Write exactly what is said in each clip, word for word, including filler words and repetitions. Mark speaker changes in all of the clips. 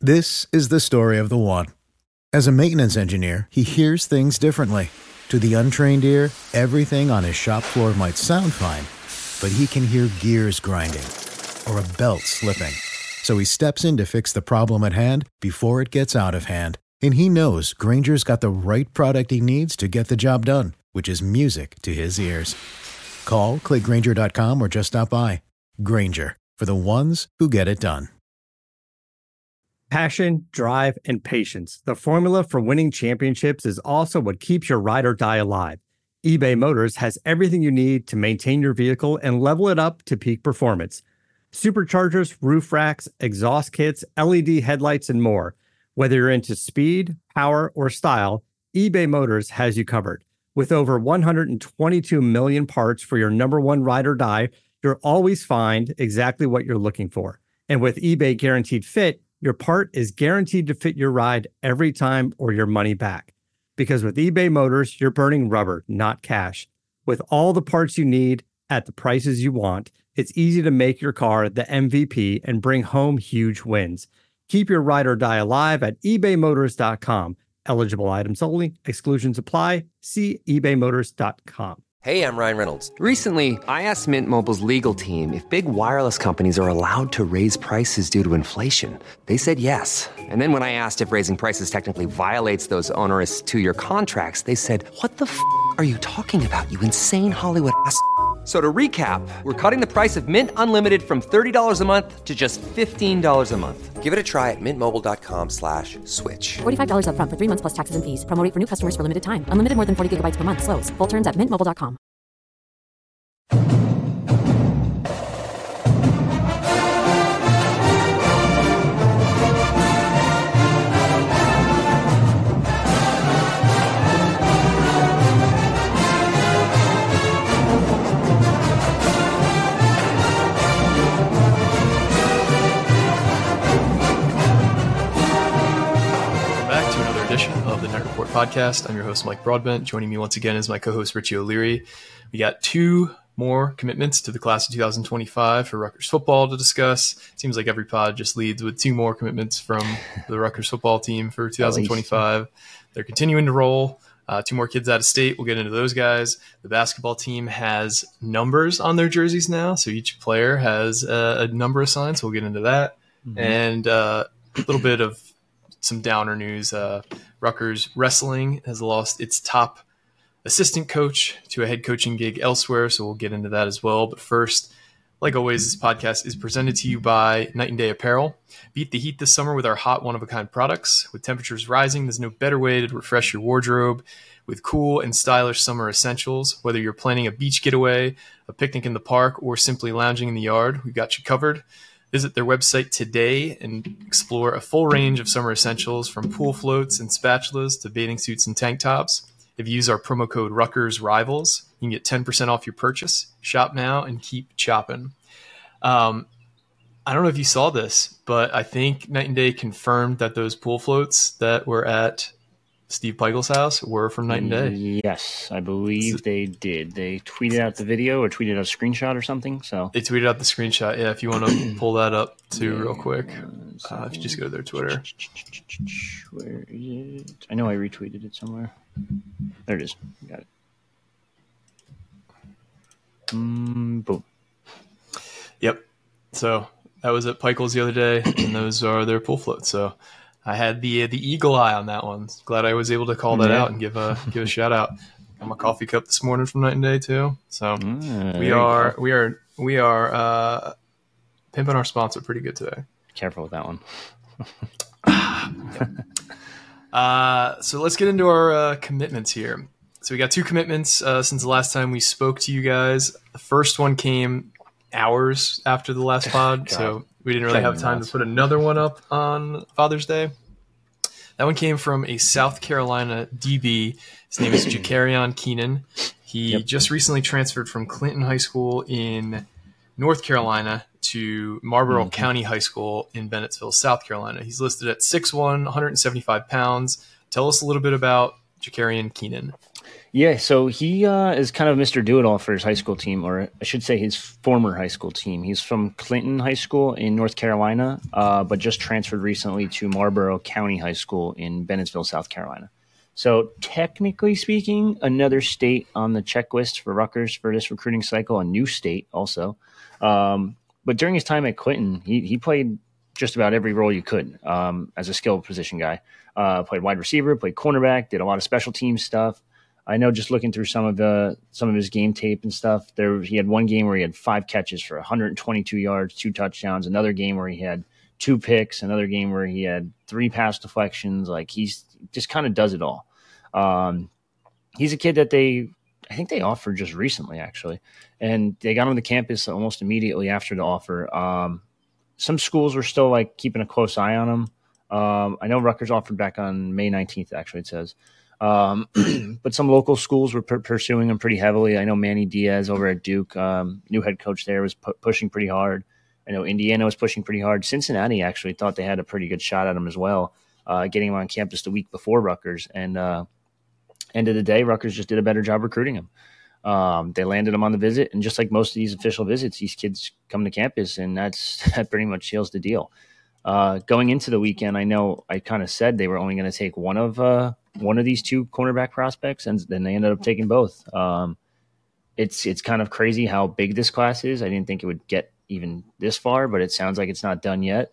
Speaker 1: This is the story of the one. As a maintenance engineer, he hears things differently. To the untrained ear, everything on his shop floor might sound fine, but he can hear gears grinding or a belt slipping. So he steps in to fix the problem at hand before it gets out of hand. And he knows Grainger's got the right product he needs to get the job done, which is music to his ears. Call, click Grainger dot com, or just stop by. Grainger, for the ones who get it done.
Speaker 2: Passion, drive, and patience. The formula for winning championships is also what keeps your ride or die alive. eBay Motors has everything you need to maintain your vehicle and level it up to peak performance. Superchargers, roof racks, exhaust kits, L E D headlights, and more. Whether you're into speed, power, or style, eBay Motors has you covered. With over one hundred twenty-two million parts for your number one ride or die, you'll always find exactly what you're looking for. And with eBay Guaranteed Fit, your part is guaranteed to fit your ride every time or your money back. Because with eBay Motors, you're burning rubber, not cash. With all the parts you need at the prices you want, it's easy to make your car the M V P and bring home huge wins. Keep your ride or die alive at ebay motors dot com. Eligible items only. Exclusions apply. See ebay motors dot com.
Speaker 3: Hey, I'm Ryan Reynolds. Recently, I asked Mint Mobile's legal team if big wireless companies are allowed to raise prices due to inflation. They said yes. And then when I asked if raising prices technically violates those onerous two-year contracts, they said, "What the f*** are you talking about, you insane Hollywood ass f- So to recap, we're cutting the price of Mint Unlimited from thirty dollars a month to just fifteen dollars a month. Give it a try at mintmobile.com slash switch.
Speaker 4: forty-five dollars up front for three months plus taxes and fees. Promo rate for new customers for limited time. Unlimited more than forty gigabytes per month. Slows full terms at mint mobile dot com.
Speaker 5: Of the Knight Report podcast. I'm your host, Mike Broadbent. Joining me once again is my co-host, Richie O'Leary. We got two more commitments to the class of two thousand twenty-five for Rutgers football to discuss. Seems like every pod just leads with two more commitments from the Rutgers football team for two thousand twenty-five. They're continuing to roll. Uh, two more kids out of state. We'll get into those guys. The basketball team has numbers on their jerseys now, so each player has a, a number assigned, so we'll get into that. Mm-hmm. And uh, a little bit of some downer news. Uh, Rutgers Wrestling has lost its top assistant coach to a head coaching gig elsewhere, so we'll get into that as well. But first, like always, this podcast is presented to you by Night and Day Apparel. Beat the heat this summer with our hot, one-of-a-kind products. With temperatures rising, there's no better way to refresh your wardrobe with cool and stylish summer essentials. Whether you're planning a beach getaway, a picnic in the park, or simply lounging in the yard, we've got you covered. Visit their website today and explore a full range of summer essentials from pool floats and spatulas to bathing suits and tank tops. If you use our promo code Rutgers Rivals, you can get ten percent off your purchase. Shop now and keep chopping. Um, I don't know if you saw this, but I think Night and Day confirmed that those pool floats that were at Steve Peichel's house were from Night and Day.
Speaker 6: Yes, I believe so, they did. They tweeted out the video or tweeted out a screenshot or something. So
Speaker 5: they tweeted out the screenshot. Yeah, if you want to pull that up too, yeah, real quick, uh, if you just go to their Twitter.
Speaker 6: Where is it? I know I retweeted it somewhere. There it is. Got it. Mm, boom.
Speaker 5: Yep. So that was at Peichel's the other day, and those are their pool floats. So I had the the eagle eye on that one. Glad I was able to call that yeah. out and give a give a shout out. Got my coffee cup this morning from Night and Day too. So mm, we are we are we are uh, pimping our sponsor pretty good today.
Speaker 6: Careful with that one.
Speaker 5: uh, so let's get into our uh, commitments here. So we got two commitments uh, since the last time we spoke to you guys. The first one came hours after the last pod, so we didn't really have time to put another one up on Father's Day. That one came from a South Carolina D B. His name is Jakarion Keenan. He yep. just recently transferred from Clinton High School in North Carolina to Marlboro mm-hmm. County High School in Bennettsville, South Carolina. He's listed at six one, one hundred seventy-five pounds. Tell us a little bit about Jakarion Keenan.
Speaker 6: Yeah, so he uh, is kind of Mister Do-It-All for his high school team, or I should say his former high school team. He's from Clinton High School in North Carolina, uh, but just transferred recently to Marlboro County High School in Bennettsville, South Carolina. So technically speaking, another state on the checklist for Rutgers for this recruiting cycle, a new state also. Um, but during his time at Clinton, he, he played just about every role you could um, as a skilled position guy. Uh, played wide receiver, played cornerback, did a lot of special team stuff. I know just looking through some of the some of his game tape and stuff, there he had one game where he had five catches for one hundred twenty-two yards, two touchdowns. Another game where he had two picks. Another game where he had three pass deflections. Like he's just kind of does it all. Um, he's a kid that they, I think they offered just recently actually, and they got him to campus almost immediately after the offer. Um, some schools were still like keeping a close eye on him. Um, I know Rutgers offered back on May nineteenth. Actually, it says. Um, but some local schools were per- pursuing him pretty heavily. I know Manny Diaz over at Duke, um, new head coach there, was pu- pushing pretty hard. I know Indiana was pushing pretty hard. Cincinnati actually thought they had a pretty good shot at him as well, uh, getting him on campus the week before Rutgers. And uh, end of the day, Rutgers just did a better job recruiting him. Um, they landed him on the visit, and just like most of these official visits, these kids come to campus, and that's that pretty much seals the deal. Uh, going into the weekend, I know I kind of said they were only going to take one of uh, one of these two cornerback prospects, and then they ended up taking both. Um, it's it's kind of crazy how big this class is. I didn't think it would get even this far, but it sounds like it's not done yet.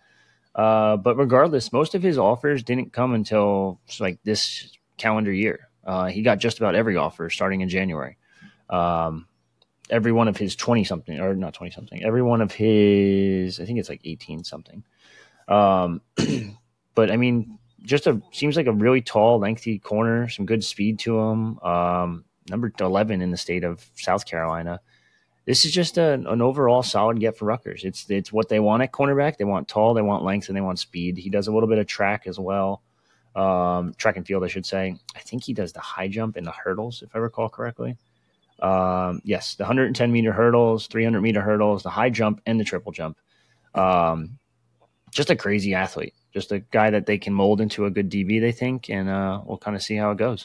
Speaker 6: Uh, but regardless, most of his offers didn't come until like this calendar year. Uh, he got just about every offer starting in January. Um, every one of his twenty-something, or not twenty-something, every one of his, I think it's like eighteen-something. Um, but I mean, just a seems like a really tall, lengthy corner, some good speed to him. Um, number eleven in the state of South Carolina. This is just a, an overall solid get for Rutgers. It's it's what they want at cornerback. They want tall, they want length, and they want speed. He does a little bit of track as well, um, track and field, I should say. I think he does the high jump and the hurdles, if I recall correctly. Um, yes, the one hundred ten meter hurdles, three hundred meter hurdles, the high jump, and the triple jump. Um, Just a crazy athlete, just a guy that they can mold into a good D B, they think, and uh, we'll kind of see how it goes.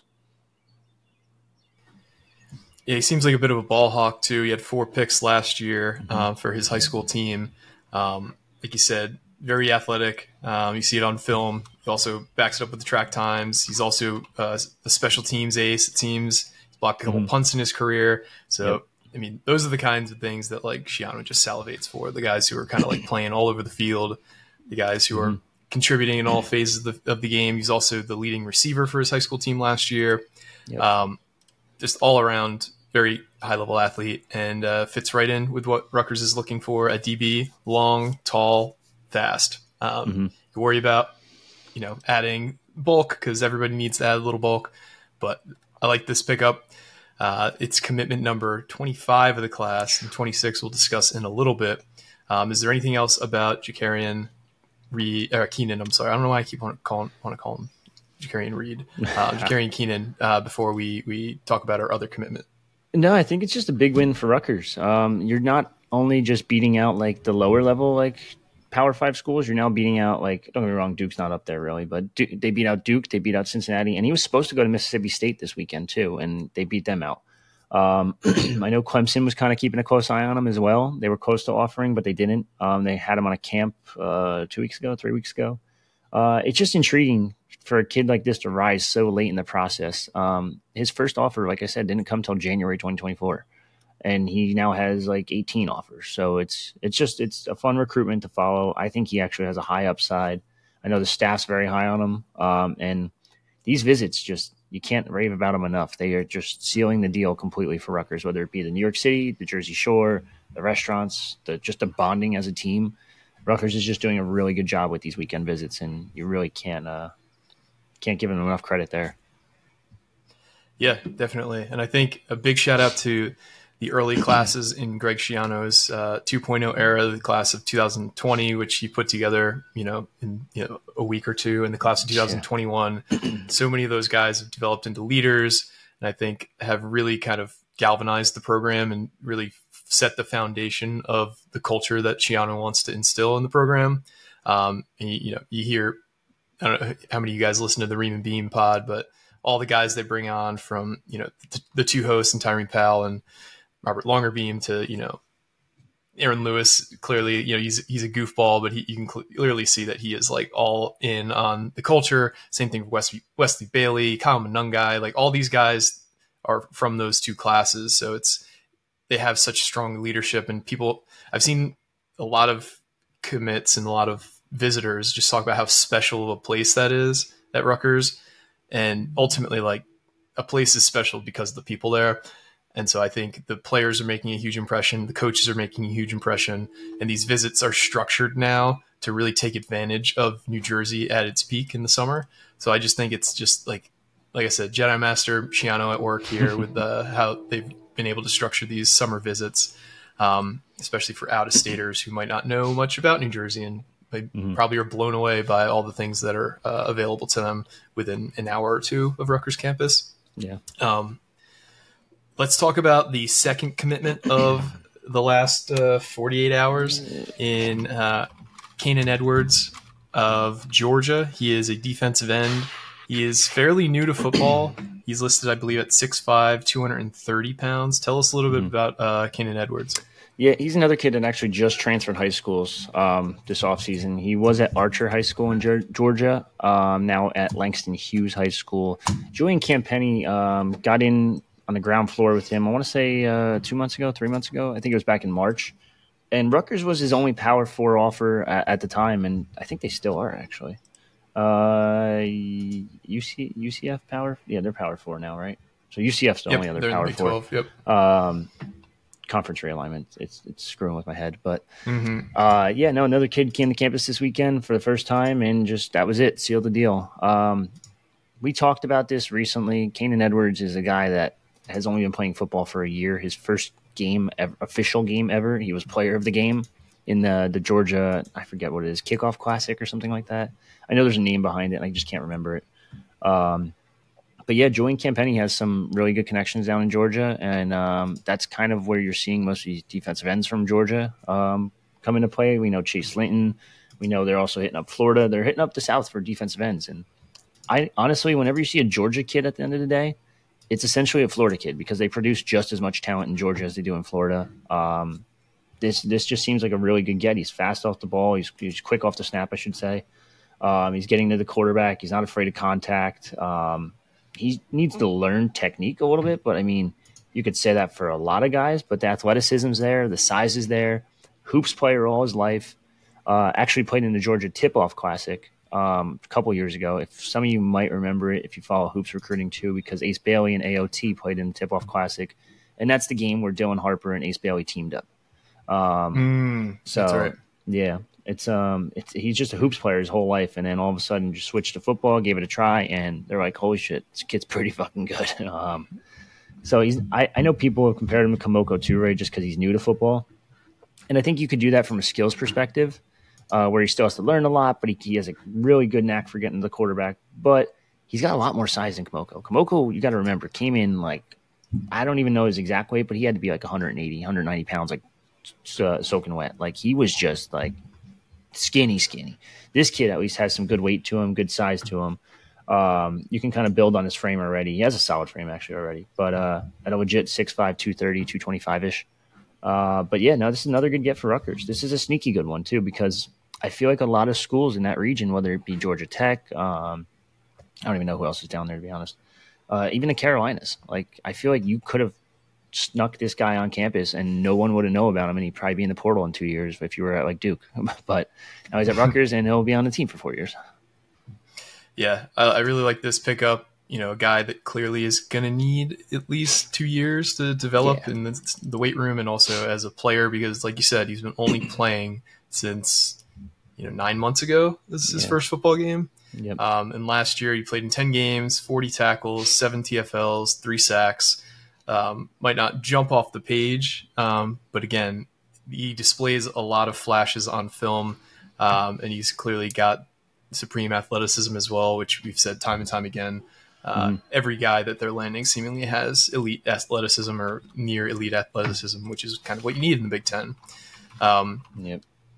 Speaker 5: Yeah, he seems like a bit of a ball hawk too. He had four picks last year mm-hmm. uh, for his high school team. Um, like you said, very athletic. Um, you see it on film. He also backs it up with the track times. He's also uh, a special teams ace, it seems. He's blocked a couple mm-hmm. punts in his career. So, yep. I mean, those are the kinds of things that like Schiano just salivates for. The guys who are kind of like playing all over the field. The guys who are mm-hmm. contributing in all phases of the, of the game. He's also the leading receiver for his high school team last year. Yep. Um, just all around very high level athlete, and uh, fits right in with what Rutgers is looking for at D B: long, tall, fast. Um, mm-hmm. You worry about, you know, adding bulk because everybody needs to add a little bulk, but I like this pickup. Uh, it's commitment number twenty-five of the class, and twenty-six we'll discuss in a little bit. Um, is there anything else about Jakarian Reed, or Keenan, I'm sorry. I don't know why I keep want to call, want to call him Jakarian Reed. Uh, Jakarian Keenan, uh, before we, we talk about our other commitment.
Speaker 6: No, I think it's just a big win for Rutgers. Um, you're not only just beating out like the lower level, like Power Five schools, you're now beating out like, don't get me wrong, Duke's not up there really, but Duke, they beat out Duke, they beat out Cincinnati, and he was supposed to go to Mississippi State this weekend too, and they beat them out. Um, I know Clemson was kind of keeping a close eye on him as well. They were close to offering, but they didn't. Um, they had him on a camp uh, two weeks ago, three weeks ago. Uh, it's just intriguing for a kid like this to rise so late in the process. Um, his first offer, like I said, didn't come till January twenty twenty-four, and he now has like eighteen offers. So it's it's just it's a fun recruitment to follow. I think he actually has a high upside. I know the staff's very high on him, um, and these visits just. You can't rave about them enough. They are just sealing the deal completely for Rutgers, whether it be the New York City, the Jersey Shore, the restaurants, the, just the bonding as a team. Rutgers is just doing a really good job with these weekend visits, and you really can't uh, can't give them enough credit there.
Speaker 5: Yeah, definitely. And I think a big shout out to the early classes in Greg Schiano's uh, two point oh era, the class of two thousand twenty, which he put together, you know, in you know, a week or two, and the class of two thousand twenty-one. Yeah. So many of those guys have developed into leaders, and I think have really kind of galvanized the program and really set the foundation of the culture that Schiano wants to instill in the program. Um, and you, you know, you hear, I don't know how many of you guys listen to the Ream and Beam pod, but all the guys they bring on from, you know, the, the two hosts and Tyrone Powell and Robert Longerbeam to, you know, Aaron Lewis. Clearly, you know, he's he's a goofball, but he, you can clearly see that he is like all in on the culture. Same thing for Wesley, Wesley Bailey, Kyle Monungai. Like all these guys are from those two classes. So it's, they have such strong leadership, and people, I've seen a lot of commits and a lot of visitors just talk about how special of a place that is at Rutgers. And ultimately, like, a place is special because of the people there. And so I think the players are making a huge impression. The coaches are making a huge impression. And these visits are structured now to really take advantage of New Jersey at its peak in the summer. So I just think it's just like, like I said, Jedi Master Shiano at work here with the, how they've been able to structure these summer visits, um, especially for out-of-staters who might not know much about New Jersey and they mm-hmm. probably are blown away by all the things that are uh, available to them within an hour or two of Rutgers campus.
Speaker 6: Yeah.
Speaker 5: Um, Let's talk about the second commitment of the last uh, forty-eight hours in uh, Kanan Edwards of Georgia. He is a defensive end. He is fairly new to football. He's listed, I believe, at six five, two hundred thirty pounds. Tell us a little bit about uh, Kanan Edwards.
Speaker 6: Yeah, he's another kid that actually just transferred high schools um, this offseason. He was at Archer High School in Georgia, um, now at Langston Hughes High School. Julian Campenny um, got in on the ground floor with him, I want to say uh, two months ago, three months ago. I think it was back in March. And Rutgers was his only Power Four offer at, at the time, and I think they still are, actually. Uh, U C, U C F Power? Yeah, they're Power Four now, right? So U C F's the
Speaker 5: yep,
Speaker 6: only other Power Four.
Speaker 5: twelve, yep.
Speaker 6: Um, conference realignment. It's it's screwing with my head. But,
Speaker 5: mm-hmm.
Speaker 6: uh, yeah, no, another kid came to campus this weekend for the first time, and just that was it, sealed the deal. Um, we talked about this recently. Kanan Edwards is a guy that has only been playing football for a year. His first game, ever, official game ever, he was player of the game in the, the Georgia, I forget what it is, Kickoff Classic or something like that. I know there's a name behind it, and I just can't remember it. Um, but, yeah, Julian Campenny has some really good connections down in Georgia, and um, that's kind of where you're seeing most of these defensive ends from Georgia um, come into play. We know Chase Linton. We know they're also hitting up Florida. They're hitting up the South for defensive ends. And I honestly, whenever you see a Georgia kid at the end of the day, it's essentially a Florida kid because they produce just as much talent in Georgia as they do in Florida. Um, this this just seems like a really good get. He's fast off the ball. He's, he's quick off the snap, I should say. Um, he's getting to the quarterback. He's not afraid of contact. Um, he needs to learn technique a little bit, but, I mean, you could say that for a lot of guys, but the athleticism's there. The size is there. Hoops player all his life. Uh, actually played in the Georgia Tip-Off Classic. Um, a couple years ago. If some of you might remember it, if you follow hoops recruiting too, because Ace Bailey and A O T played in the Tip-Off Classic, and that's the game where Dylan Harper and Ace Bailey teamed up. Um,
Speaker 5: mm,
Speaker 6: so
Speaker 5: that's right.
Speaker 6: yeah, it's um, it's he's just a hoops player his whole life, and then all of a sudden just switched to football, gave it a try, and they're like, holy shit, this kid's pretty fucking good. um, so he's I, I know people have compared him to Kamoko Toure just because he's new to football, and I think you could do that from a skills perspective. Uh, where he still has to learn a lot, but he, he has a really good knack for getting to the quarterback. But he's got a lot more size than Kamoko. Kamoko, you got to remember, came in like, I don't even know his exact weight, but he had to be like one eighty, one ninety pounds, like uh, soaking wet. Like he was just like skinny, skinny. This kid at least has some good weight to him, good size to him. Um, you can kind of build on his frame already. He has a solid frame actually already, but uh, at a legit six five, two thirty, two twenty-five-ish. Uh, but yeah, no, this is another good get for Rutgers. This is a sneaky good one too, because I feel like a lot of schools in that region, whether it be Georgia Tech, um, I don't even know who else is down there, to be honest, uh, even the Carolinas. Like, I feel like you could have snuck this guy on campus and no one would have known about him, and he'd probably be in the portal in two years if you were at, like, Duke. But now he's at Rutgers, and he'll be on the team for four years.
Speaker 5: Yeah, I, I really like this pickup. You know, a guy that clearly is going to need at least two years to develop yeah. in the, the weight room and also as a player because, like you said, he's been only playing since – you know, nine months ago. This is his yeah. first football game.
Speaker 6: Yep.
Speaker 5: Um, and last year he played in ten games, forty tackles, seven T F Ls, three sacks. Um, might not jump off the page, um, but again, he displays a lot of flashes on film, um, and he's clearly got supreme athleticism as well, which we've said time and time again. Uh, mm. Every guy that they're landing seemingly has elite athleticism or near elite athleticism, which is kind of what you need in the Big Ten. Um,
Speaker 6: yep.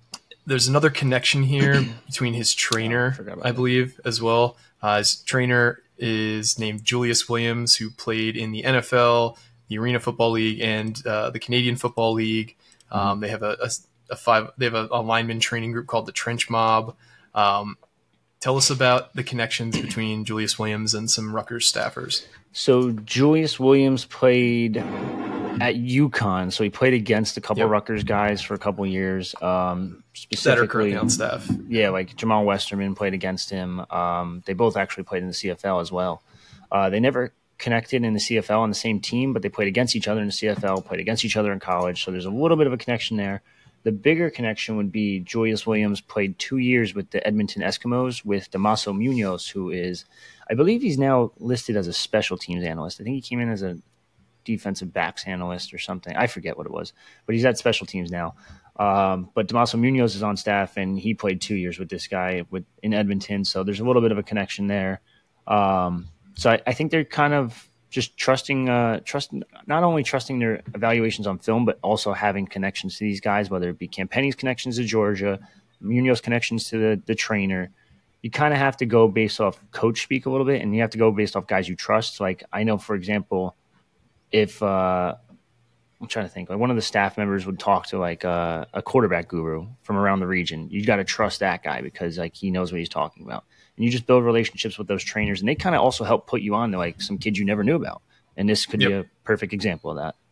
Speaker 5: there's another connection here between his trainer, oh, I, I believe, as well. Uh, his trainer is named Julius Williams, who played in the N F L, the Arena Football League, and uh, the Canadian Football League. Um, mm-hmm. They have a, a, a five. They have a, a lineman training group called the Trench Mob. Um, tell us about the connections between Julius Williams and some Rutgers staffers.
Speaker 6: So Julius Williams played at UConn, so he played against a couple yep. Rutgers guys for a couple years. Um, specifically
Speaker 5: on staff.
Speaker 6: Yeah, like Jamal Westerman played against him. Um, they both actually played in the C F L as well. Uh, they never connected in the C F L on the same team, but they played against each other in the C F L, played against each other in college. So there's a little bit of a connection there. The bigger connection would be Julius Williams played two years with the Edmonton Eskimos with Damaso Munoz, who is, I believe he's now listed as a special teams analyst. I think he came in as a defensive backs analyst or something. I forget what it was, but he's at special teams now. Um, but Damaso Munoz is on staff, and he played two years with this guy with in Edmonton. So there's a little bit of a connection there. Um, so I, I think they're kind of just trusting, uh, trust not only trusting their evaluations on film, but also having connections to these guys, whether it be Campani's connections to Georgia, Munoz connections to the, the trainer. You kind of have to go based off coach speak a little bit, and you have to go based off guys you trust. Like I know, for example, if uh, I'm trying to think, like one of the staff members would talk to like uh, a quarterback guru from around the region, you got to trust that guy because like he knows what he's talking about. And you just build relationships with those trainers, and they kind of also help put you on to like some kids you never knew about. And this could yep. be a perfect example of that.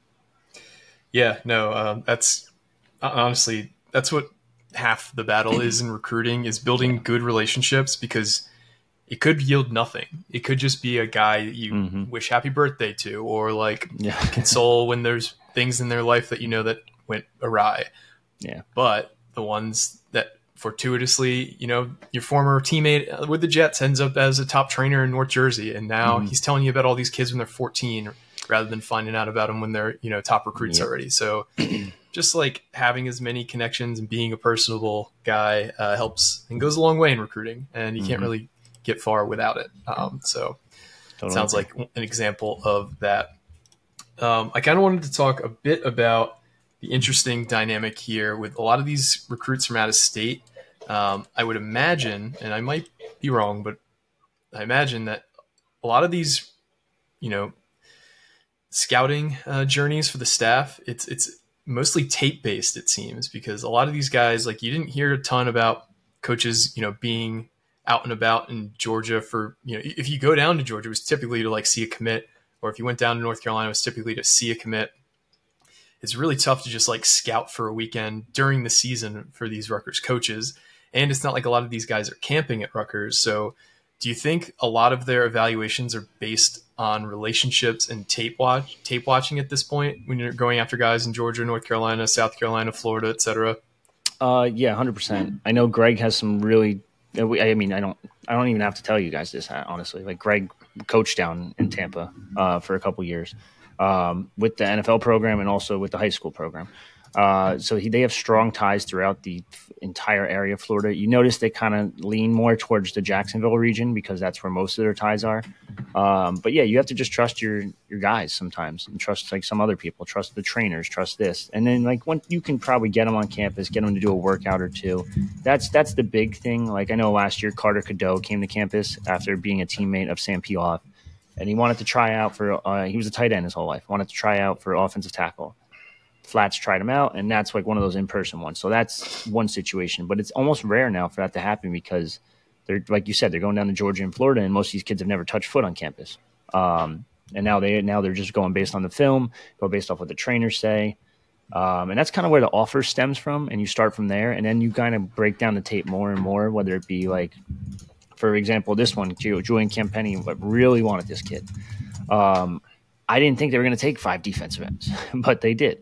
Speaker 5: Yeah, no, um, that's honestly, that's what half the battle is in recruiting is building good relationships, because it could yield nothing. It could just be a guy that you mm-hmm. wish happy birthday to, or like yeah. console when there's things in their life that you know that went awry.
Speaker 6: Yeah.
Speaker 5: But the ones that fortuitously, you know, your former teammate with the Jets ends up as a top trainer in North Jersey, and now mm-hmm. he's telling you about all these kids when they're fourteen rather than finding out about them when they're, you know, top recruits yep. already. So just like having as many connections and being a personable guy uh, helps and goes a long way in recruiting, and you mm-hmm. can't really get far without it. Um, so totally. It sounds like an example of that. Um, I kind of wanted to talk a bit about the interesting dynamic here with a lot of these recruits from out of state. Um, I would imagine, and I might be wrong, but I imagine that a lot of these, you know, scouting uh, journeys for the staff, it's, it's mostly tape based, it seems, because a lot of these guys, like you didn't hear a ton about coaches, you know, being out and about in Georgia for, you know, if you go down to Georgia, it was typically to like see a commit, or if you went down to North Carolina, it was typically to see a commit. It's really tough to just like scout for a weekend during the season for these Rutgers coaches. And it's not like a lot of these guys are camping at Rutgers. So do you think a lot of their evaluations are based on relationships and tape watch, tape watching at this point when you're going after guys in Georgia, North Carolina, South Carolina, Florida, et cetera?
Speaker 6: Uh, yeah, one hundred percent. I know Greg has some really, I mean, I don't, I don't even have to tell you guys this, honestly. Like Greg coached down in Tampa uh, for a couple years um, with the N F L program and also with the high school program. Uh, so he, they have strong ties throughout the entire area of Florida. You notice they kind of lean more towards the Jacksonville region because that's where most of their ties are. Um, but yeah, you have to just trust your, your guys sometimes, and trust like some other people, trust the trainers, trust this. And then like when you can probably get them on campus, get them to do a workout or two. That's, that's the big thing. Like I know last year Carter Cadeau came to campus after being a teammate of Sam Piloff, and he wanted to try out for, uh, he was a tight end his whole life, wanted to try out for offensive tackle. Flats tried him out, and that's like one of those in-person ones. So that's one situation, but it's almost rare now for that to happen because they're, like you said, they're going down to Georgia and Florida, and most of these kids have never touched foot on campus. Um, and now they now they're just going based on the film, go based off what the trainers say, um, and that's kind of where the offer stems from. And you start from there, and then you kind of break down the tape more and more. Whether it be like, for example, this one, Julian Campani really wanted this kid. Um, I didn't think they were going to take five defensive ends, but they did.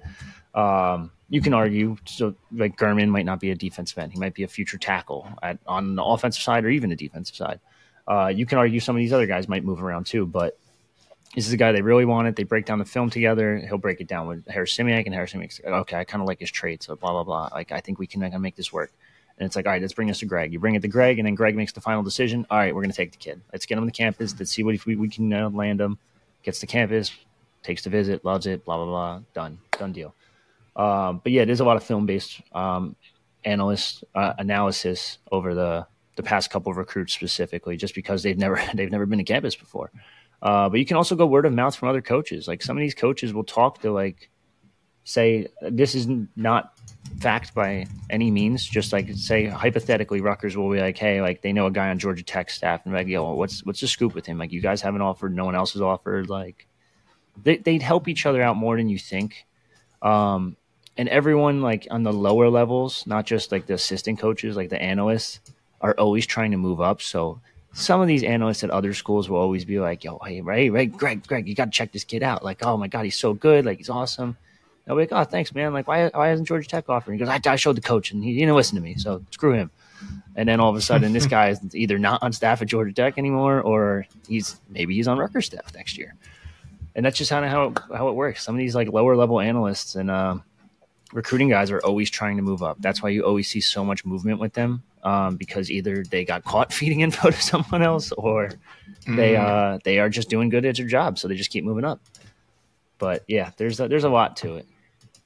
Speaker 6: Um, you can argue, so like Gurman might not be a defensive end. He might be a future tackle at, on the offensive side or even the defensive side. Uh, you can argue some of these other guys might move around too, but this is a guy they really wanted. They break down the film together. He'll break it down with Harris Simiak, and Harris Simiak's like, okay, I kind of like his traits, so blah, blah, blah. Like, I think we can make, make this work. And it's like, all right, let's bring this to Greg. You bring it to Greg, and then Greg makes the final decision. All right, we're going to take the kid. Let's get him to campus. Let's see what if we, we can uh, land him. Gets to campus, takes the visit, loves it, blah, blah, blah. Done. Done deal. Um, but yeah, there's a lot of film based. Um, analyst uh, analysis over the, the past couple of recruits specifically, just because they've never they've never been to campus before. Uh, but you can also go word of mouth from other coaches. Like some of these coaches will talk to like say this is not fact by any means. Just like say hypothetically, Rutgers will be like, hey, like they know a guy on Georgia Tech staff, and like, yo, what's what's the scoop with him? Like you guys haven't offered, no one else has offered. Like they they'd help each other out more than you think. Um, and everyone like on the lower levels, not just like the assistant coaches, like the analysts, are always trying to move up. So some of these analysts at other schools will always be like, yo, hey, hey, hey Greg, Greg, you got to check this kid out. Like, oh my God, he's so good. Like, he's awesome. I'll be like, oh, thanks, man. Like, why, why hasn't Georgia Tech offering? He goes, I, I showed the coach and he didn't listen to me. So screw him. And then all of a sudden, this guy is either not on staff at Georgia Tech anymore, or he's maybe he's on Rutgers staff next year. And that's just kind of how it, how it works. Some of these like lower level analysts and uh, recruiting guys are always trying to move up. That's why you always see so much movement with them. Um, because either they got caught feeding info to someone else, or they uh, they are just doing good at their job, so they just keep moving up. But yeah, there's a, there's a lot to it.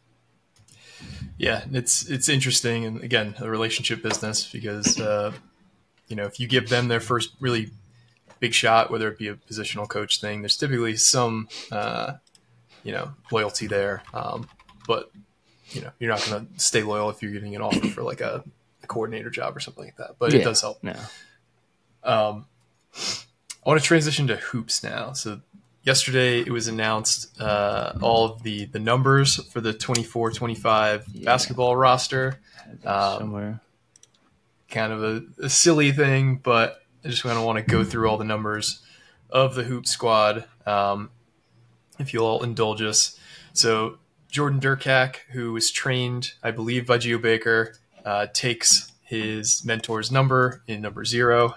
Speaker 5: Yeah, it's it's interesting, and again, a relationship business because uh, you know if you give them their first really big shot, whether it be a positional coach thing, there's typically some uh, you know loyalty there, um, but you know you're not going to stay loyal if you're getting an offer for like a coordinator job or something like that, but yeah, it does help.
Speaker 6: No.
Speaker 5: Um, I want to transition to hoops now. So yesterday it was announced uh, all of the, the numbers for the twenty-four twenty-five yeah. basketball roster. Um,
Speaker 6: Somewhere.
Speaker 5: Kind of a, a silly thing, but I just kind of want to go through all the numbers of the hoop squad. Um, if you'll all indulge us. So Jordan Durkak, who was trained, I believe, by Geo Baker, Uh, takes his mentor's number in number zero.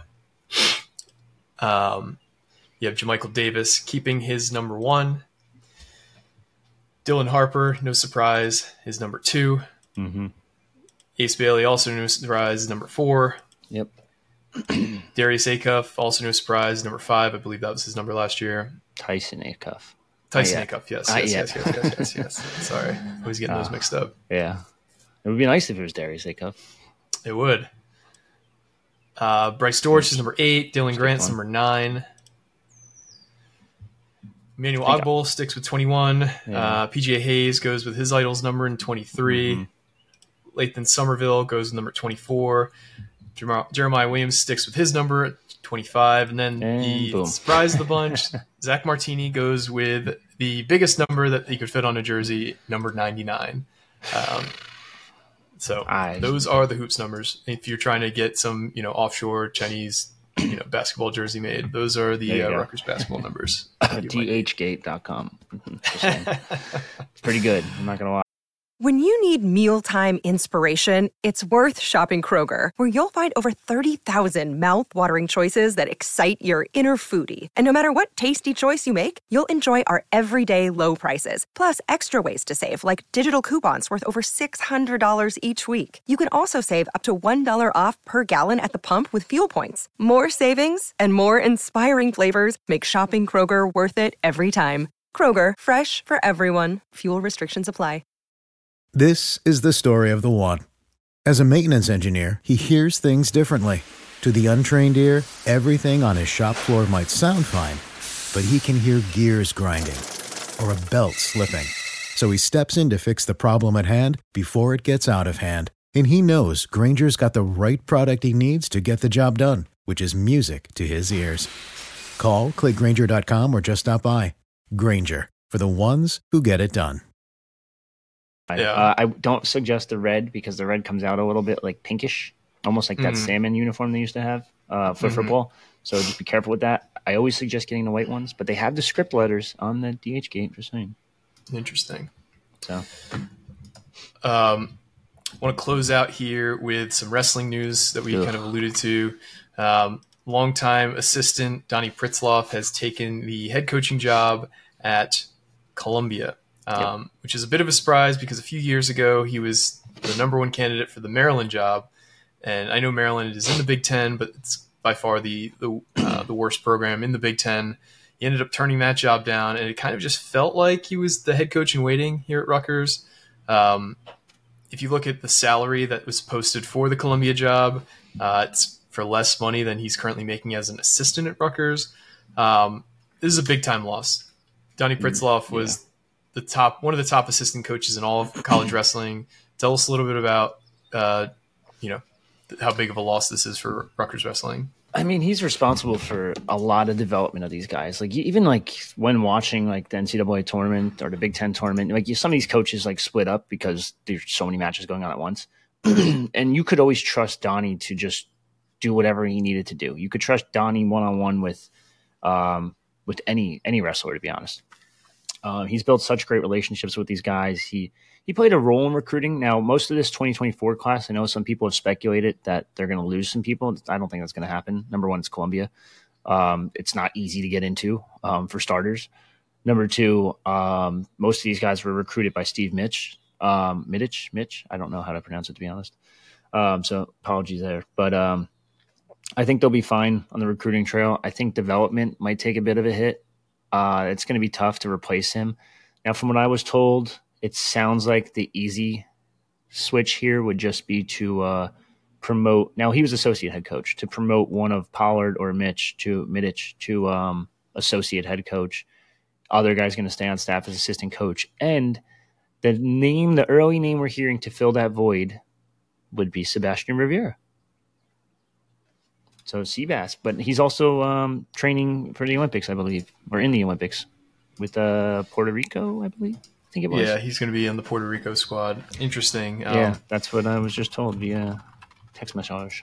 Speaker 5: Um, you have Jamichael Davis keeping his number one. Dylan Harper, no surprise, his number two.
Speaker 6: Mm-hmm.
Speaker 5: Ace Bailey, also no surprise, number four.
Speaker 6: Yep.
Speaker 5: Darius Acuff, also no surprise, number five. I believe that was his number last year.
Speaker 6: Tyson Acuff.
Speaker 5: Tyson
Speaker 6: oh, yeah.
Speaker 5: Acuff, yes,
Speaker 6: Uh,
Speaker 5: yes,
Speaker 6: yeah.
Speaker 5: yes, yes, yes, yes, yes. Sorry, I was getting
Speaker 6: uh,
Speaker 5: those mixed up.
Speaker 6: Yeah. It would be nice if it was Darius Acuff.
Speaker 5: It would. Uh, Bryce Dortch is number eight. Dylan Grant's number nine. Emmanuel Ogbol sticks with twenty-one. Yeah. Uh, P J Hayes goes with his idol's number in twenty-three. Mm-hmm. Lathan Somerville goes with number twenty-four. Jer- Jeremiah Williams sticks with his number at twenty-five. And then
Speaker 6: and
Speaker 5: the
Speaker 6: boom.
Speaker 5: surprise of the bunch, Zach Martini goes with the biggest number that he could fit on a jersey, number ninety-nine. Um, So
Speaker 6: I,
Speaker 5: those are the hoops numbers. If you're trying to get some, you know, offshore Chinese, you know, basketball jersey made, those are the uh, Rutgers basketball numbers.
Speaker 6: D H gate dot com. It's pretty good. I'm not going to lie.
Speaker 7: When you need mealtime inspiration, it's worth shopping Kroger, where you'll find over thirty thousand mouth-watering choices that excite your inner foodie. And no matter what tasty choice you make, you'll enjoy our everyday low prices, plus extra ways to save, like digital coupons worth over six hundred dollars each week. You can also save up to one dollar off per gallon at the pump with fuel points. More savings and more inspiring flavors make shopping Kroger worth it every time. Kroger, fresh for everyone. Fuel restrictions apply.
Speaker 1: This is the story of the one. As a maintenance engineer, he hears things differently. To the untrained ear, everything on his shop floor might sound fine, but he can hear gears grinding or a belt slipping. So he steps in to fix the problem at hand before it gets out of hand. And he knows Grainger's got the right product he needs to get the job done, which is music to his ears. Call, click Grainger dot com, or just stop by. Grainger, for the ones who get it done.
Speaker 5: Yeah.
Speaker 6: Uh, I don't suggest the red because the red comes out a little bit like pinkish, almost like that
Speaker 5: mm-hmm.
Speaker 6: salmon uniform they used to have uh, for mm-hmm. football. So just be careful with that. I always suggest getting the white ones, but they have the script letters on the D H gate, just saying.
Speaker 5: Interesting.
Speaker 6: So,
Speaker 5: um, I want to close out here with some wrestling news that we Ugh. kind of alluded to. Um, longtime assistant Donnie Pritzloff has taken the head coaching job at Columbia. Um, yep. Which is a bit of a surprise because a few years ago he was the number one candidate for the Maryland job, and I know Maryland is in the Big Ten, but it's by far the the, uh, the worst program in the Big Ten. He ended up turning that job down, and it kind of just felt like he was the head coach in waiting here at Rutgers. Um, if you look at the salary that was posted for the Columbia job, uh, it's for less money than he's currently making as an assistant at Rutgers. Um, this is a big time loss. Donnie Pritzloff was yeah. the top, one of the top assistant coaches in all of college wrestling. Tell us a little bit about, uh, you know, how big of a loss this is for Rutgers wrestling.
Speaker 6: I mean, he's responsible for a lot of development of these guys. Like even like when watching like the N C double A tournament or the Big Ten tournament, like some of these coaches like split up because there's so many matches going on at once. And you could always trust Donnie to just do whatever he needed to do. You could trust Donnie one-on-one with, um, with any, any wrestler, to be honest. Uh, he's built such great relationships with these guys. He, He played a role in recruiting. Now, most of this twenty twenty-four class, I know some people have speculated that they're going to lose some people. I don't think that's going to happen. Number one, it's Columbia. Um, it's not easy to get into, um, for starters. Number two, um, most of these guys were recruited by Steve Mitch. Um, Mittich, Mitch. I don't know how to pronounce it, to be honest. Um, so apologies there. But um, I think they'll be fine on the recruiting trail. I think development might take a bit of a hit. Uh, it's going to be tough to replace him. Now, from what I was told, it sounds like the easy switch here would just be to uh, promote. Now, he was associate head coach, to promote one of Pollard or Mitch to Mittich to um, associate head coach. Other guy's going to stay on staff as assistant coach. And the name, the early name we're hearing to fill that void would be Sebastian Rivera. So Seabass, but he's also um, training for the Olympics, I believe, or in the Olympics with uh, Puerto Rico, I believe. I think it was.
Speaker 5: Yeah, he's going to be in the Puerto Rico squad. Interesting. Um,
Speaker 6: yeah, that's what I was just told via text message.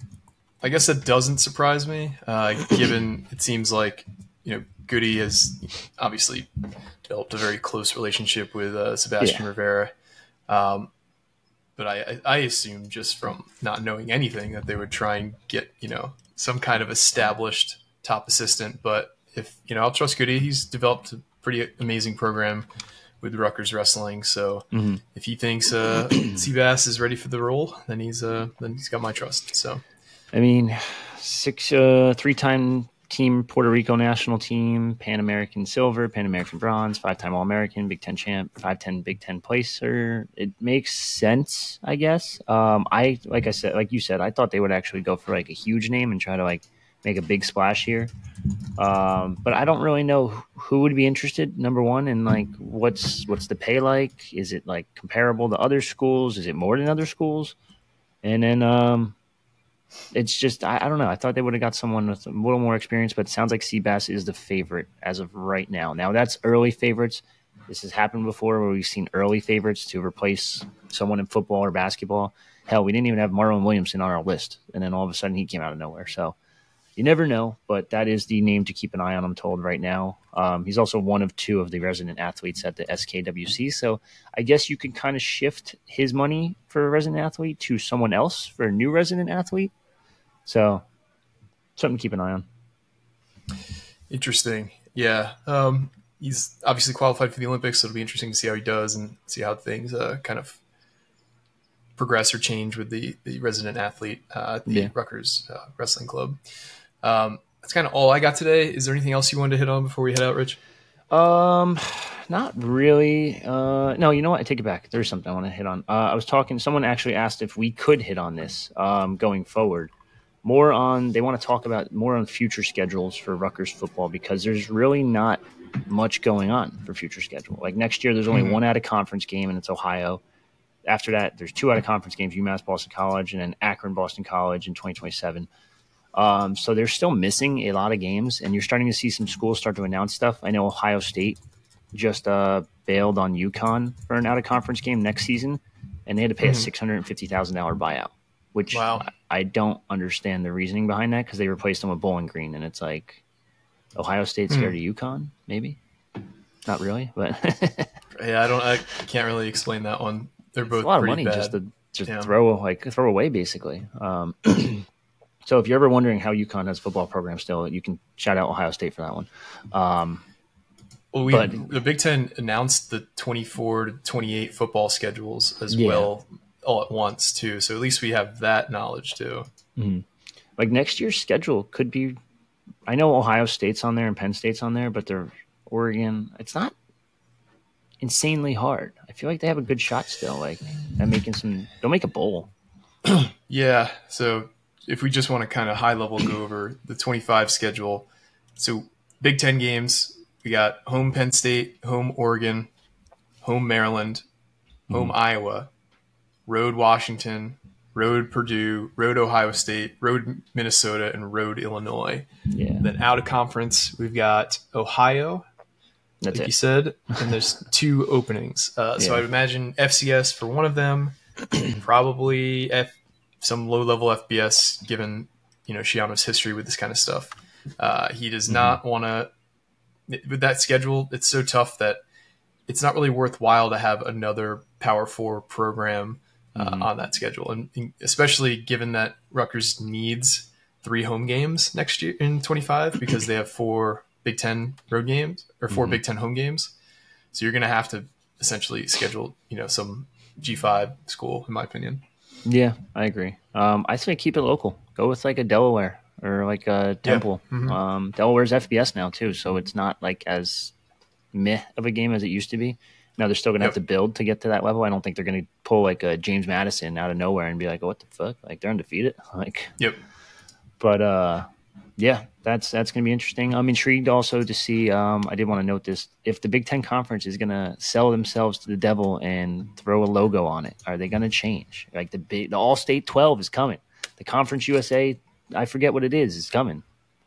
Speaker 5: I guess that doesn't surprise me, uh, given it seems like, you know, Goody has obviously developed a very close relationship with uh, Sebastian yeah. Rivera. Um, but I, I assume just from not knowing anything that they would try and get, you know, some kind of established top assistant. But if, you know, I'll trust Goody. He's developed a pretty amazing program with Rutgers wrestling. So mm-hmm. if he thinks uh, Seabass is ready for the role, then he's uh, then he's got my trust. So,
Speaker 6: I mean, six uh, three-time team Puerto Rico national team, Pan American silver, Pan American bronze, five-time All-American, Big Ten champ, five-ten Big Ten placer. It makes sense, I guess. Um, I like I said, like you said, I thought they would actually go for like a huge name and try to like make a big splash here. Um, but I don't really know who would be interested, number one, and like what's what's the pay like? Is it like comparable to other schools? Is it more than other schools? And then um, it's just, I, I don't know. I thought they would have got someone with a little more experience, but it sounds like Seabass is the favorite as of right now. Now, that's early favorites. This has happened before where we've seen early favorites to replace someone in football or basketball. Hell, we didn't even have Marlon Williamson on our list, and then all of a sudden he came out of nowhere. So you never know, but that is the name to keep an eye on, I'm told, right now. Um, he's also one of two of the resident athletes at the S K W C, so I guess you can kind of shift his money for a resident athlete to someone else for a new resident athlete. So something to keep an eye on.
Speaker 5: Interesting. Yeah. Um, he's obviously qualified for the Olympics, so it'll be interesting to see how he does and see how things uh, kind of progress or change with the, the resident athlete uh, at the yeah. Rutgers uh, Wrestling Club. Um, that's kind of all I got today. Is there anything else you wanted to hit on before we head out, Rich?
Speaker 6: Um, not really. Uh, no, you know what? I take it back. There's something I want to hit on. Uh, I was talking, someone actually asked if we could hit on this um, going forward. More on, they want to talk about more on future schedules for Rutgers football because there's really not much going on for future schedule. Like next year, there's only mm-hmm. one out of conference game, and it's Ohio. After that, there's two out of conference games, UMass Boston College and then Akron Boston College in twenty twenty-seven. Um, so they're still missing a lot of games, and you're starting to see some schools start to announce stuff. I know Ohio State just uh, bailed on UConn for an out-of-conference game next season, and they had to pay mm-hmm. a six hundred fifty thousand dollars buyout, which wow. I, I don't understand the reasoning behind that because they replaced them with Bowling Green, and it's like Ohio State's scared mm. of UConn, maybe? Not really, but
Speaker 5: yeah, I don't. I can't really explain that one. They're both
Speaker 6: it's a lot of
Speaker 5: pretty
Speaker 6: money
Speaker 5: bad.
Speaker 6: just to just
Speaker 5: yeah.
Speaker 6: throw like throw away basically. Um, so if you're ever wondering how UConn has a football program still, you can shout out Ohio State for that one. Um,
Speaker 5: well, we
Speaker 6: but,
Speaker 5: the Big Ten announced the twenty-four to twenty-eight football schedules as
Speaker 6: yeah.
Speaker 5: well all at once too. So at least we have that knowledge too.
Speaker 6: Mm-hmm. Like next year's schedule could be. I know Ohio State's on there and Penn State's on there, but they're Oregon. It's not. insanely hard. I feel like they have a good shot still. Like they're making some. They'll make a bowl.
Speaker 5: Yeah. So if we just want to kind of high level go over the twenty-five schedule, so Big Ten games, we got home Penn State, home Oregon, home Maryland, home mm-hmm. Iowa, road Washington, road Purdue, road Ohio State, road Minnesota, and road Illinois.
Speaker 6: Yeah.
Speaker 5: Then out of conference, we've got Ohio,
Speaker 6: That's
Speaker 5: like
Speaker 6: it.
Speaker 5: you said, and there's two openings. Uh, yeah. So I'd imagine F C S for one of them, probably F, some low-level F B S, given you know Shiano's history with this kind of stuff. Uh, he does mm-hmm. not want to – with that schedule, it's so tough that it's not really worthwhile to have another Power Four program uh, mm-hmm. on that schedule, and especially given that Rutgers needs three home games next year in twenty-five because they have four Big Ten road games or four mm-hmm. Big Ten home games. So you're going to have to essentially schedule, you know, some G five school, in my opinion.
Speaker 6: Yeah, I agree. Um, I say keep it local. Go with like a Delaware or like a Temple.
Speaker 5: Yeah. Mm-hmm.
Speaker 6: Um, Delaware's F B S now too, so it's not like as meh of a game as it used to be. Now they're still going to
Speaker 5: yep.
Speaker 6: have to build to get to that level. I don't think they're going to pull like a James Madison out of nowhere and be like, oh, what the fuck? Like they're undefeated. Like,
Speaker 5: yep.
Speaker 6: But uh, yeah, that's that's going to be interesting. I'm intrigued also to see. Um, I did want to note this: if the Big Ten Conference is going to sell themselves to the devil and throw a logo on it, are they going to change? Like the big, the All State twelve is coming. The Conference U S A, I forget what it is, is coming.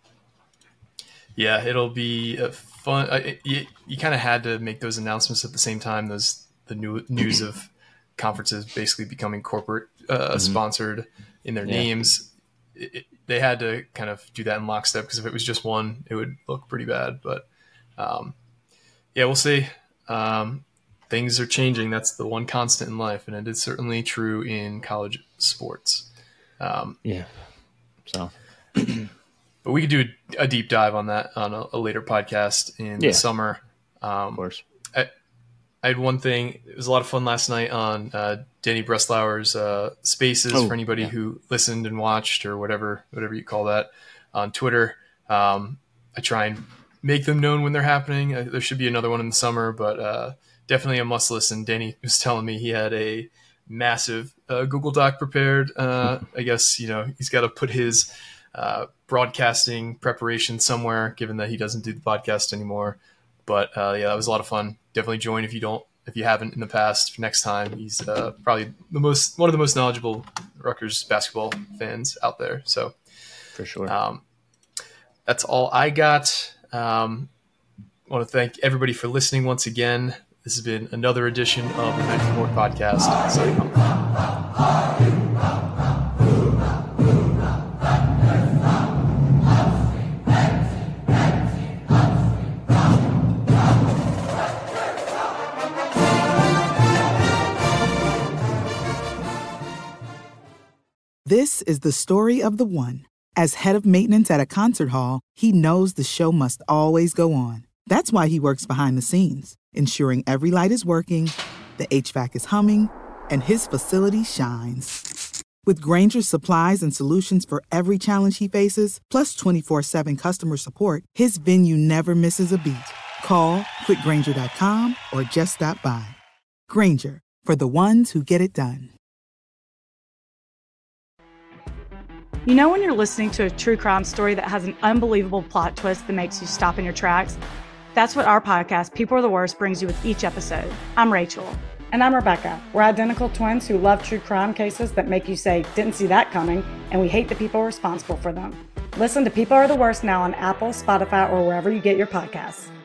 Speaker 5: Yeah, it'll be a fun. I, you you kind of had to make those announcements at the same time. Those the new news of conferences basically becoming corporate uh, mm-hmm. sponsored in their
Speaker 6: yeah.
Speaker 5: names. It, it, they had to kind of do that in lockstep because if it was just one, it would look pretty bad. But um, yeah, we'll see. Um, things are changing. That's the one constant in life, and it is certainly true in college sports. Um,
Speaker 6: yeah. So.
Speaker 5: But we could do a deep dive on that on a, a later podcast in
Speaker 6: yeah.
Speaker 5: the summer. Um,
Speaker 6: of course.
Speaker 5: I, I had one thing. It was a lot of fun last night on uh, Danny Breslauer's uh, Spaces
Speaker 6: oh,
Speaker 5: for anybody
Speaker 6: yeah.
Speaker 5: who listened and watched or whatever, whatever you call that on Twitter. Um, I try and make them known when they're happening. Uh, there should be another one in the summer, but uh, definitely a must listen. Danny was telling me he had a massive uh, Google Doc prepared. Uh, I guess, you know, he's got to put his uh, broadcasting preparation somewhere, given that he doesn't do the podcast anymore. But uh, yeah, that was a lot of fun. Definitely join if you don't, if you haven't in the past. Next time, he's uh, probably the most one of the most knowledgeable Rutgers basketball fans out there. So
Speaker 6: for sure,
Speaker 5: um, that's all I got. Um, I want to thank everybody for listening once again. This has been another edition of the Night Report podcast. Signing off.
Speaker 8: This is the story of the one. As head of maintenance at a concert hall, he knows the show must always go on. That's why he works behind the scenes, ensuring every light is working, the H V A C is humming, and his facility shines. With Grainger's supplies and solutions for every challenge he faces, plus twenty-four seven customer support, his venue never misses a beat. Call quick grainger dot com or just stop by. Grainger, for the ones who get it done.
Speaker 9: You know when you're listening to a true crime story that has an unbelievable plot twist that makes you stop in your tracks? That's what our podcast, People Are the Worst, brings you with each episode. I'm Rachel.
Speaker 10: And I'm Rebecca. We're identical twins who love true crime cases that make you say, didn't see that coming, and we hate the people responsible for them. Listen to People Are the Worst now on Apple, Spotify, or wherever you get your podcasts.